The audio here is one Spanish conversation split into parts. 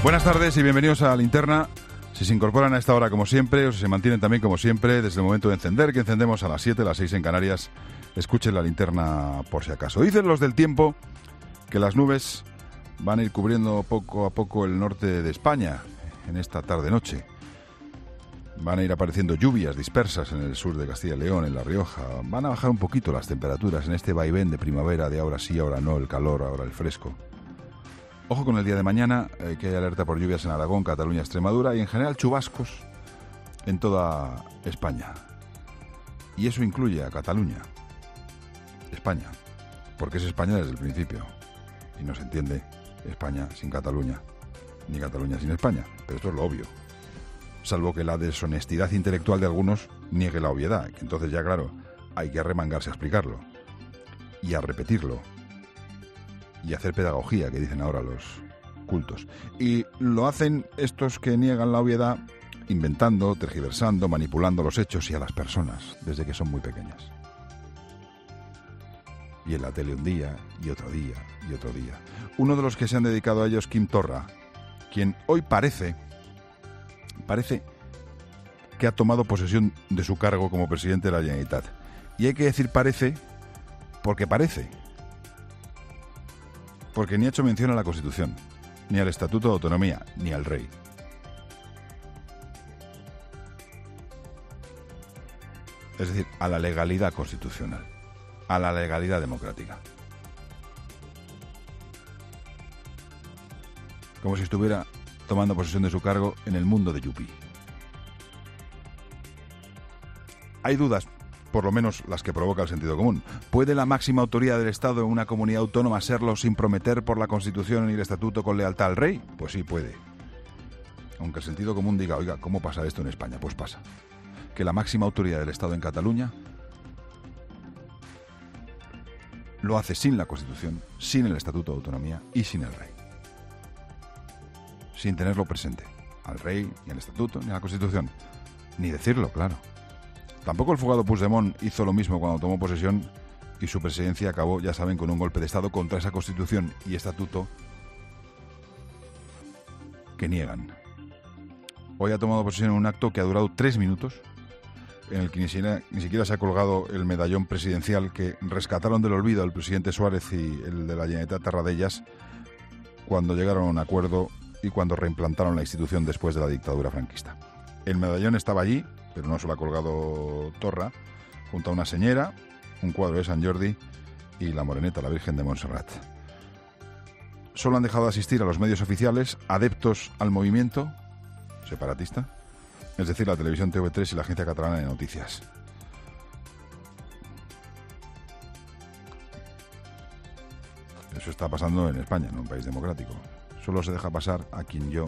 Buenas tardes y bienvenidos a Linterna. Si se incorporan a esta hora como siempre o si se mantienen también como siempre desde el momento de encender, que encendemos a las 7, las 6 en Canarias, escuchen la linterna por si acaso. Dicen los del tiempo que las nubes van a ir cubriendo poco a poco el norte de España en esta tarde-noche. Van a ir apareciendo lluvias dispersas en el sur de Castilla y León, en La Rioja. Van a bajar un poquito las temperaturas en este vaivén de primavera, de ahora sí, ahora no, el calor, ahora el fresco. Ojo con el día de mañana, que hay alerta por lluvias en Aragón, Cataluña, Extremadura y en general chubascos en toda España. Y eso incluye a Cataluña, España, porque es España desde el principio. Y no se entiende España sin Cataluña, ni Cataluña sin España. Pero esto es lo obvio. Salvo que la deshonestidad intelectual de algunos niegue la obviedad. Que entonces ya, claro, hay que arremangarse a explicarlo. Y a repetirlo. Y hacer pedagogía, que dicen ahora los cultos. Y lo hacen estos que niegan la obviedad inventando, tergiversando, manipulando los hechos y a las personas desde que son muy pequeñas. Y en la tele un día, y otro día, y otro día. Uno de los que se han dedicado a ello es Quim Torra, quien hoy parece que ha tomado posesión de su cargo como presidente de la Generalitat. Y hay que decir parece, porque parece. Porque ni ha hecho mención a la Constitución, ni al Estatuto de Autonomía, ni al Rey. Es decir, a la legalidad constitucional, a la legalidad democrática. Como si estuviera tomando posesión de su cargo en el mundo de Yupi. Hay dudas, por lo menos las que provoca el sentido común. ¿Puede la máxima autoridad del Estado en una comunidad autónoma serlo sin prometer por la Constitución y el Estatuto con lealtad al Rey? Pues sí, puede. Aunque el sentido común diga, oiga, ¿cómo pasa esto en España? Pues pasa. Que la máxima autoridad del Estado en Cataluña lo hace sin la Constitución, sin el Estatuto de Autonomía y sin el Rey. Sin tenerlo presente. Al Rey, ni al Estatuto, ni a la Constitución. Ni decirlo, claro. Tampoco el fugado Puigdemont hizo lo mismo cuando tomó posesión y su presidencia acabó, ya saben, con un golpe de Estado contra esa Constitución y Estatuto que niegan. Hoy ha tomado posesión en un acto que ha durado 3 minutos, en el que ni siquiera se ha colgado el medallón presidencial que rescataron del olvido el presidente Suárez y el de la Generalitat Tarradellas cuando llegaron a un acuerdo y cuando reimplantaron la institución después de la dictadura franquista. El medallón estaba allí, pero no se lo ha colgado Torra, junto a una señera, un cuadro de Sant Jordi y la moreneta, la Virgen de Montserrat. Solo han dejado de asistir a los medios oficiales adeptos al movimiento separatista, es decir, la televisión TV3 y la Agencia Catalana de Noticias. Eso está pasando en España, en un país democrático. Solo se deja pasar a quien yo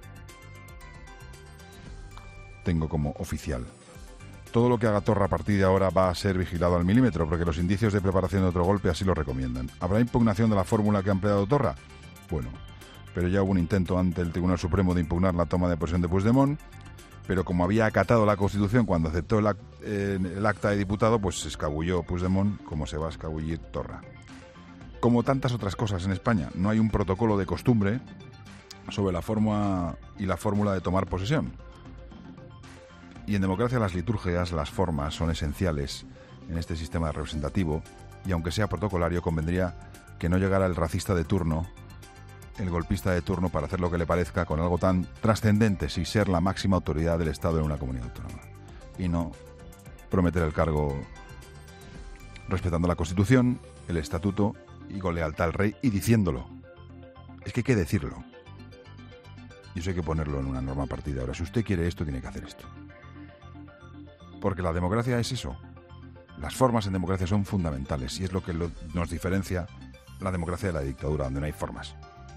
tengo como oficial. Todo lo que haga Torra a partir de ahora va a ser vigilado al milímetro, porque los indicios de preparación de otro golpe así lo recomiendan. ¿Habrá impugnación de la fórmula que ha empleado Torra? Bueno, pero ya hubo un intento ante el Tribunal Supremo de impugnar la toma de posesión de Puigdemont, pero como había acatado la Constitución cuando aceptó el acta de diputado, pues se escabulló Puigdemont como se va a escabullir Torra. Como tantas otras cosas en España, no hay un protocolo de costumbre sobre la forma y la fórmula de tomar posesión. Y en democracia las liturgias, las formas son esenciales en este sistema representativo y aunque sea protocolario convendría que no llegara el racista de turno, el golpista de turno para hacer lo que le parezca con algo tan trascendente si ser la máxima autoridad del Estado en una comunidad autónoma y no prometer el cargo respetando la Constitución, el Estatuto y con lealtad al Rey y diciéndolo. Es que hay que decirlo. Y eso hay que ponerlo en una norma a partir de ahora. Si usted quiere esto, tiene que hacer esto. Porque la democracia es eso. Las formas en democracia son fundamentales y es lo que nos diferencia la democracia de la dictadura, donde no hay formas.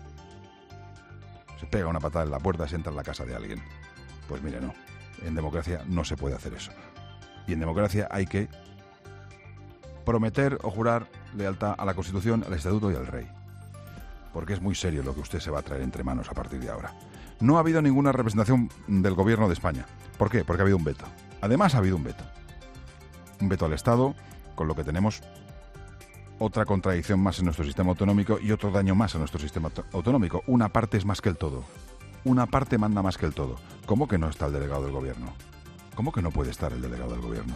Se pega una patada en la puerta y se entra en la casa de alguien. Pues mire, no. En democracia no se puede hacer eso. Y en democracia hay que prometer o jurar lealtad a la Constitución, al Estatuto y al Rey. Porque es muy serio lo que usted se va a traer entre manos a partir de ahora. No ha habido ninguna representación del Gobierno de España. ¿Por qué? Porque ha habido un veto. Además ha habido un veto. Un veto al Estado, con lo que tenemos otra contradicción más en nuestro sistema autonómico y otro daño más a nuestro sistema autonómico. Una parte es más que el todo. una parte manda más que el todo. ¿Cómo que no está el delegado del gobierno? ¿Cómo que no puede estar el delegado del gobierno?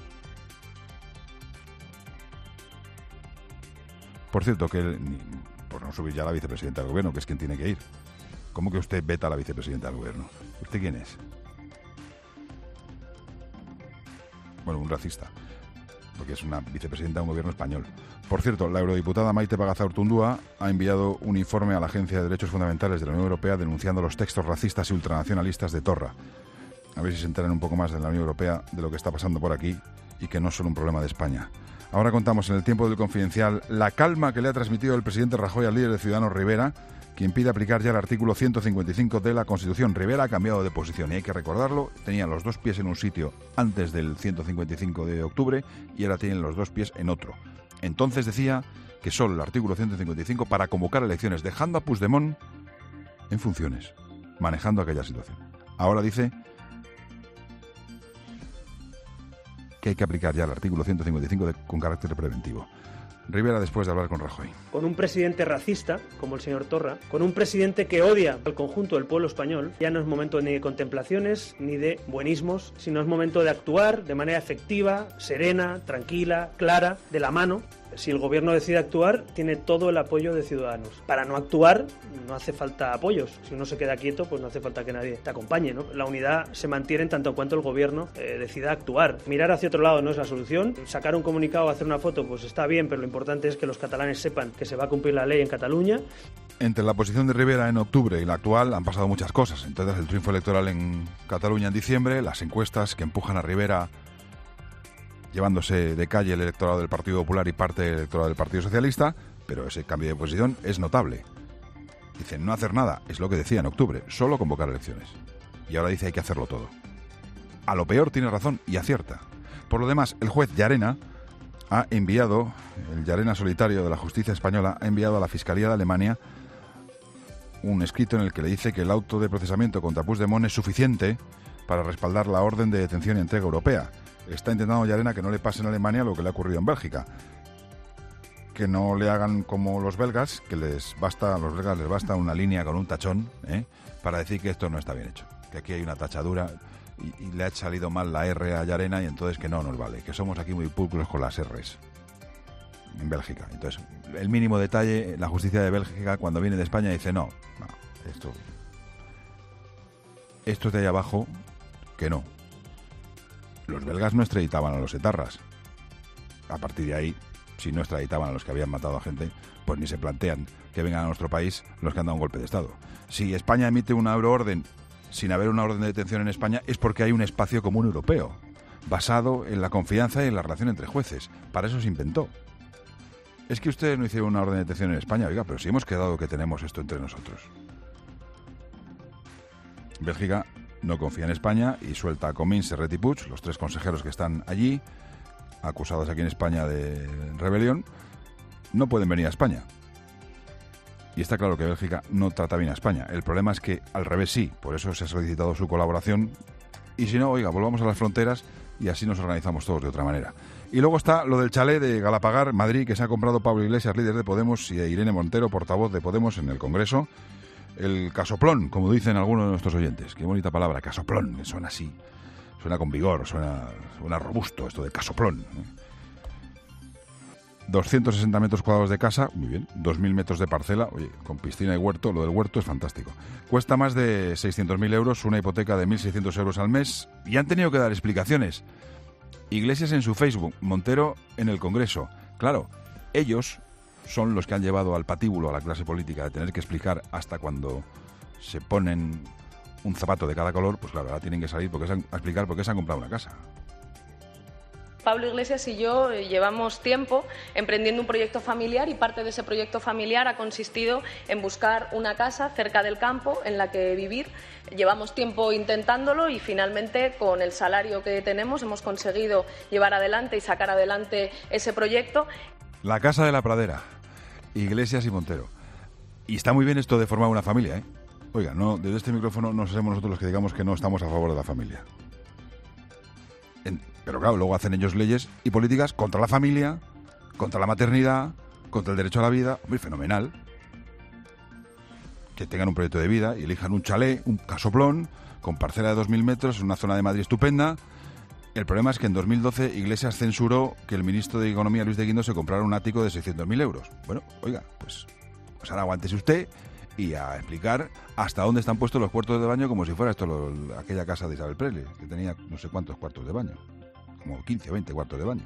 Por cierto, por no subir ya a la vicepresidenta del gobierno, que es quien tiene que ir. ¿Cómo que usted veta a la vicepresidenta del gobierno? ¿Usted quién es? Bueno, un racista, porque es una vicepresidenta de un gobierno español. Por cierto, la eurodiputada Maite Pagazaurtundúa ha enviado un informe a la Agencia de Derechos Fundamentales de la Unión Europea denunciando los textos racistas y ultranacionalistas de Torra. A ver si se enteran un poco más de la Unión Europea de lo que está pasando por aquí y que no es solo un problema de España. Ahora contamos en el tiempo del Confidencial la calma que le ha transmitido el presidente Rajoy al líder de Ciudadanos, Rivera, quien pide aplicar ya el artículo 155 de la Constitución. Rivera ha cambiado de posición y hay que recordarlo, tenía los dos pies en un sitio antes del 155 de octubre y ahora tienen los dos pies en otro. Entonces decía que solo el artículo 155 para convocar elecciones, dejando a Puigdemont en funciones, manejando aquella situación. Ahora dice que hay que aplicar ya el artículo 155 con carácter preventivo. Rivera después de hablar con Rajoy. Con un presidente racista, como el señor Torra, con un presidente que odia al conjunto del pueblo español, ya no es momento ni de contemplaciones ni de buenismos, sino es momento de actuar de manera efectiva, serena, tranquila, clara, de la mano. Si el gobierno decide actuar, tiene todo el apoyo de Ciudadanos. Para no actuar, no hace falta apoyos. Si uno se queda quieto, pues no hace falta que nadie te acompañe, ¿no? La unidad se mantiene en tanto en cuanto el gobierno decida actuar. Mirar hacia otro lado no es la solución. Sacar un comunicado o hacer una foto, pues está bien, pero lo importante es que los catalanes sepan que se va a cumplir la ley en Cataluña. Entre la posición de Rivera en octubre y la actual han pasado muchas cosas. Entonces, el triunfo electoral en Cataluña en diciembre, las encuestas que empujan a Rivera llevándose de calle el electorado del Partido Popular y parte del electorado del Partido Socialista, pero ese cambio de posición es notable. Dicen no hacer nada, es lo que decía en octubre, solo convocar elecciones. Y ahora dice hay que hacerlo todo. A lo peor tiene razón y acierta. Por lo demás, el juez Llarena ha enviado, el Llarena solitario de la justicia española, ha enviado a la Fiscalía de Alemania un escrito en el que le dice que el auto de procesamiento contra Puigdemont es suficiente para respaldar la orden de detención y entrega europea. Está intentando Llarena que no le pase en Alemania lo que le ha ocurrido en Bélgica. Que no le hagan como los belgas, que a los belgas les basta una línea con un tachón, para decir que esto no está bien hecho. Que aquí hay una tachadura y le ha salido mal la R a Llarena y entonces que no nos vale. Que somos aquí muy pulcros con las R's en Bélgica. Entonces, el mínimo detalle, la justicia de Bélgica cuando viene de España dice no, esto de ahí abajo, que no. Los belgas no extraditaban a los etarras. A partir de ahí, si no extraditaban a los que habían matado a gente, pues ni se plantean que vengan a nuestro país los que han dado un golpe de Estado. Si España emite una euroorden sin haber una orden de detención en España, es porque hay un espacio común europeo, basado en la confianza y en la relación entre jueces. Para eso se inventó. Es que ustedes no hicieron una orden de detención en España, oiga, pero si hemos quedado que tenemos esto entre nosotros. Bélgica no confía en España y suelta a Comín, Serret y Puig, los tres consejeros que están allí, acusados aquí en España de rebelión, no pueden venir a España. Y está claro que Bélgica no trata bien a España. El problema es que al revés sí, por eso se ha solicitado su colaboración. Y si no, oiga, volvamos a las fronteras y así nos organizamos todos de otra manera. Y luego está lo del chalet de Galapagar, Madrid, que se ha comprado Pablo Iglesias, líder de Podemos, y Irene Montero, portavoz de Podemos en el Congreso. El casoplón, como dicen algunos de nuestros oyentes. Qué bonita palabra, casoplón, suena así. Suena con vigor, suena robusto esto de casoplón. 260 metros cuadrados de casa, muy bien. 2.000 metros de parcela, oye, con piscina y huerto. Lo del huerto es fantástico. Cuesta más de 600.000 euros, una hipoteca de 1.600 euros al mes. Y han tenido que dar explicaciones. Iglesias en su Facebook, Montero en el Congreso. Claro, ellos son los que han llevado al patíbulo a la clase política de tener que explicar hasta cuando se ponen un zapato de cada color, pues claro, ahora tienen que salir a explicar por qué se han comprado una casa. Pablo Iglesias y yo llevamos tiempo emprendiendo un proyecto familiar y parte de ese proyecto familiar ha consistido en buscar una casa cerca del campo en la que vivir. Llevamos tiempo intentándolo y finalmente con el salario que tenemos hemos conseguido llevar adelante y sacar adelante ese proyecto. La Casa de la Pradera, Iglesias y Montero. Y está muy bien esto de formar una familia, ¿eh? Oiga, no, desde este micrófono no seremos nosotros los que digamos que no estamos a favor de la familia. Pero claro, luego hacen ellos leyes y políticas contra la familia, contra la maternidad, contra el derecho a la vida. Muy fenomenal. que tengan un proyecto de vida y elijan un chalet, un casoplón, con parcela de 2.000 metros, en una zona de Madrid estupenda. El problema es que en 2012 Iglesias censuró que el ministro de Economía, Luis de Guindos, se comprara un ático de 600.000 euros. Bueno, oiga, pues ahora aguántese usted y a explicar hasta dónde están puestos los cuartos de baño, como si fuera esto aquella casa de Isabel Presley, que tenía no sé cuántos cuartos de baño, como 15 o 20 cuartos de baño.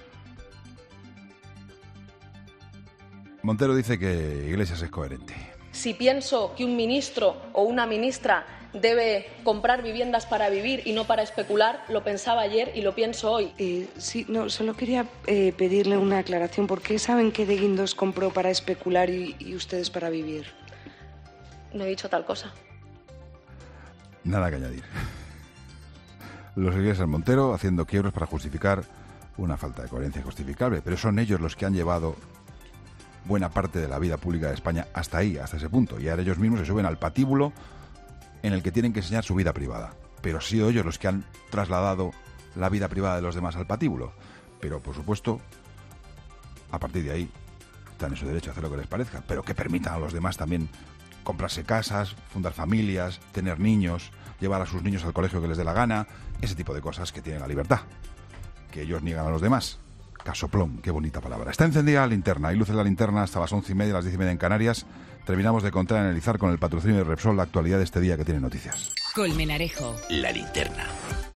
Montero dice que Iglesias es coherente. Si pienso que un ministro o una ministra debe comprar viviendas para vivir y no para especular, lo pensaba ayer y lo pienso hoy. Solo quería pedirle una aclaración. ¿Por qué saben que de Guindos compró para especular y ustedes para vivir? No he dicho tal cosa. Nada que añadir. Los Iglesias Montero haciendo quiebros para justificar una falta de coherencia justificable, pero son ellos los que han llevado buena parte de la vida pública de España hasta ahí, hasta ese punto, y ahora ellos mismos se suben al patíbulo en el que tienen que enseñar su vida privada. Pero han sido ellos los que han trasladado la vida privada de los demás al patíbulo. Pero, por supuesto, a partir de ahí están en su derecho a hacer lo que les parezca, pero que permitan a los demás también comprarse casas, fundar familias, tener niños, llevar a sus niños al colegio que les dé la gana, ese tipo de cosas que tienen la libertad, que ellos niegan a los demás. Casoplón, qué bonita palabra. Está encendida la linterna, hay luz en la linterna hasta las 11:30, las 10:30 en Canarias. Terminamos de contar y analizar con el patrocinio de Repsol la actualidad de este día que tiene noticias. Colmenarejo. La linterna.